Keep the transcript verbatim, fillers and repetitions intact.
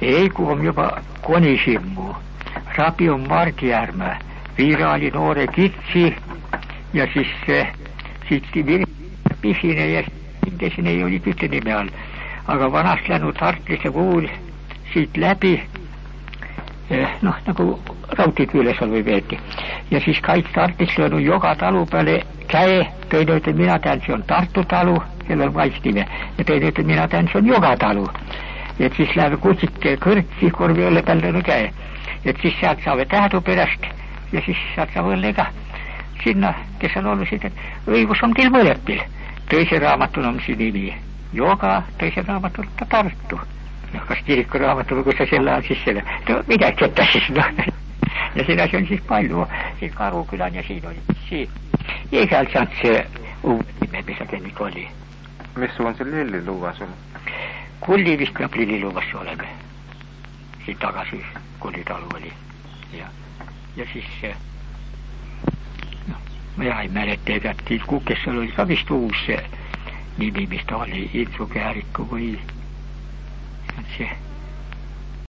Ei, kun on jopa Konisimmu. Rapi on Martijärmä. Viiraali Noore Kitsi. Ja siis se sitten Vir- Pisinen ja sitten sinne ei oli yhtä nimeä all. Aga vanast läinud Tartlisse kuul siit läbi. Eh, noh, nagu raudteeküles oli veeti. Ja siis kõik Tartlis löönud joka talu peale käe. Teine ütleb, mina tean, see on Tartu talu, kellel on vaistime. Ja teine ütleb, mina tean, see on Joka talu. Et siis läheb kutsike kõrtsi korvi õlle peale käe. Et siis sealt saavad tähdu pärast ja siis sealt saab õllega sinna, kes on oluliselt, et õigus on teil mõlepil. Teise raamatuna on see nimi Joka, teise raamatuna ta Tartu. No, kas kiriku raamatuna, kus sa selle ajal siis selle, no midagi jätta siis, noh. Ja siin asi on siis palju, siin Karukülan ja siin oli siin. Ja igal saanud see uudime, mis sa tennik oli. Mis sul on see lilliluvas sul? Kulli vist peab lilliluvas olema. Siin tagasi Kulli talu oli. Ja, ja siis see, no, ma ei mäleta, ega kukes seal oli ka vist uus see nimi, mis ta oli, Itsu Kääriku või see